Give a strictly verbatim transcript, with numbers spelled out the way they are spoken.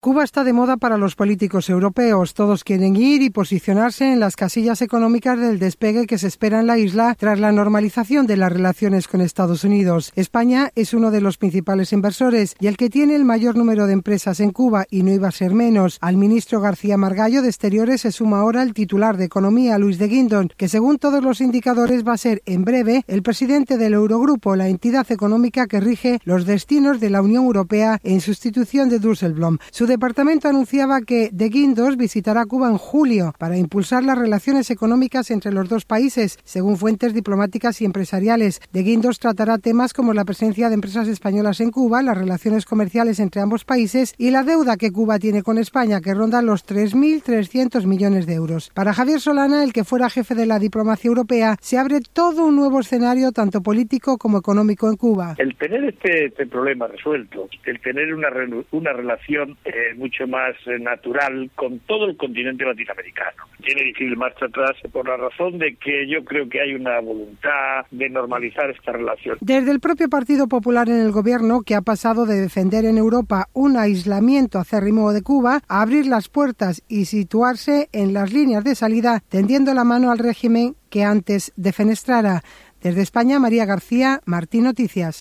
Cuba está de moda para los políticos europeos. Todos quieren ir y posicionarse en las casillas económicas del despegue que se espera en la isla tras la normalización de las relaciones con Estados Unidos. España es uno de los principales inversores y el que tiene el mayor número de empresas en Cuba, y no iba a ser menos. Al ministro García Margallo de Exteriores se suma ahora el titular de Economía, Luis de Guindos, que según todos los indicadores va a ser en breve el presidente del Eurogrupo, la entidad económica que rige los destinos de la Unión Europea en sustitución de Dijsselbloem. Su departamento anunciaba que de Guindos visitará Cuba en julio para impulsar las relaciones económicas entre los dos países, según fuentes diplomáticas y empresariales. De Guindos tratará temas como la presencia de empresas españolas en Cuba, las relaciones comerciales entre ambos países y la deuda que Cuba tiene con España, que ronda los tres mil trescientos millones de euros. Para Javier Solana, el que fuera jefe de la diplomacia europea, se abre todo un nuevo escenario, tanto político como económico, en Cuba. El tener este, este problema resuelto, el tener una, una relación eh, mucho más eh, natural con todo el continente latinoamericano. Tiene difícil marcha atrás por la razón de que yo creo que hay una voluntad de normalizar esta relación. Desde el propio Partido Popular en el gobierno, que ha pasado de defender en Europa un aislamiento acérrimo de Cuba a abrir las puertas y situarse en las líneas de salida, tendiendo la mano al régimen que antes defenestrara. Desde España, María García, Martín Noticias.